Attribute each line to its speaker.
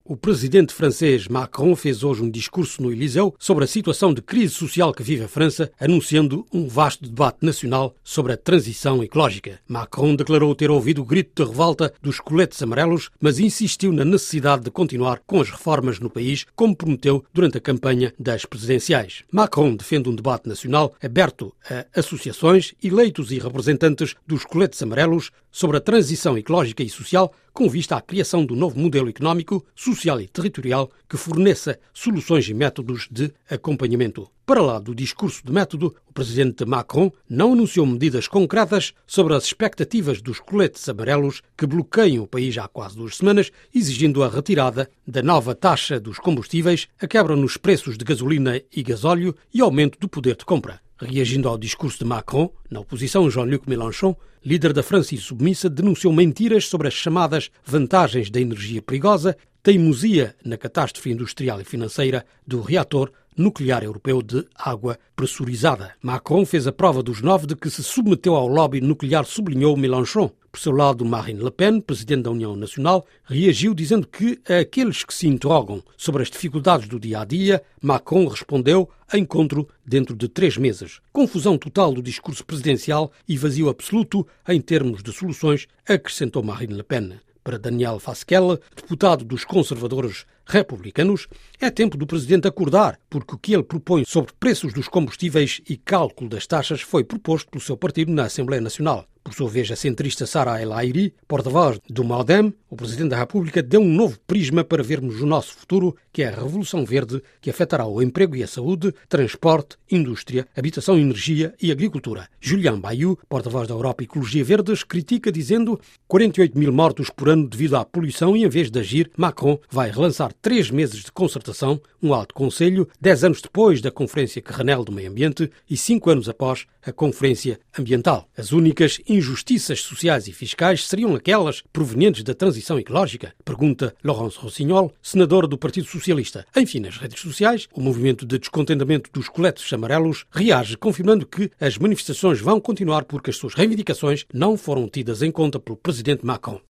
Speaker 1: O presidente francês Macron fez hoje um discurso no Élysée sobre a situação de crise social que vive a França, anunciando um vasto debate nacional sobre a transição ecológica. Macron declarou ter ouvido o grito de revolta dos coletes amarelos, mas insistiu na necessidade de continuar com as reformas no país, como prometeu durante a campanha das presidenciais. Macron defende um debate nacional aberto a associações, eleitos e representantes dos coletes amarelos sobre a transição ecológica e social, com vista à criação do novo modelo económico, social e territorial que forneça soluções e métodos de acompanhamento. Para lá do discurso de método, o presidente Macron não anunciou medidas concretas sobre as expectativas dos coletes amarelos que bloqueiam o país há quase 2 semanas, exigindo a retirada da nova taxa dos combustíveis, a quebra nos preços de gasolina e gasóleo e aumento do poder de compra. Reagindo ao discurso de Macron, na oposição, Jean-Luc Mélenchon, líder da França Insubmissa, denunciou mentiras sobre as chamadas vantagens da energia perigosa, teimosia na catástrofe industrial e financeira do reator nuclear europeu de água pressurizada. Macron fez a prova dos 9 de que se submeteu ao lobby nuclear, sublinhou Mélenchon. Por seu lado, Marine Le Pen, presidente da União Nacional, reagiu dizendo que àqueles que se interrogam sobre as dificuldades do dia-a-dia, Macron respondeu a encontro dentro de 3 meses. Confusão total do discurso presidencial e vazio absoluto em termos de soluções, acrescentou Marine Le Pen. Para Daniel Fasquelle, deputado dos conservadores republicanos, é tempo do presidente acordar, porque o que ele propõe sobre preços dos combustíveis e cálculo das taxas foi proposto pelo seu partido na Assembleia Nacional. Por sua vez, a centrista Sarah El Haïry, porta-voz do MoDem, o presidente da República, deu um novo prisma para vermos o nosso futuro, que é a Revolução Verde, que afetará o emprego e a saúde, transporte, indústria, habitação, energia e agricultura. Julien Bayou, porta-voz da Europa Ecologia Verdes, critica dizendo 48 mil mortos por ano devido à poluição e, em vez de agir, Macron vai relançar 3 meses de concertação, um alto conselho, 10 anos depois da Conferência Carnel do Meio Ambiente e 5 anos após a Conferência Ambiental. As únicas injustiças sociais e fiscais seriam aquelas provenientes da transição ecológica? Pergunta Laurence Rossignol, senadora do Partido Socialista. Enfim, nas redes sociais, o movimento de descontentamento dos coletes amarelos reage, confirmando que as manifestações vão continuar porque as suas reivindicações não foram tidas em conta pelo presidente Macron.